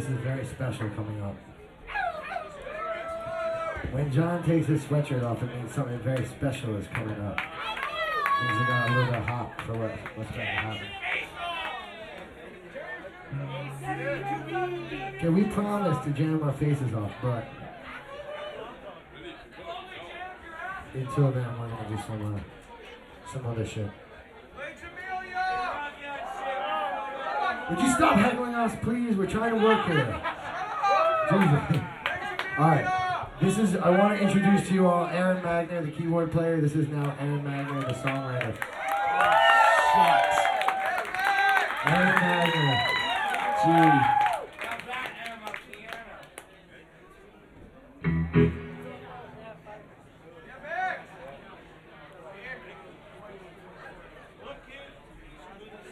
this is very special coming up. When John takes his sweatshirt off, it means something very special is coming up. Things are got a little bit hot for what's going to happen. Okay, we promised to jam our faces off, but until then, we're gonna do some other shit. Would you stop heckling us, please? We're trying to work here. Jesus. All right. I want to introduce to you all Aaron Magner, the keyboard player. This is now Aaron Magner, the songwriter. Aaron Magner. Gee.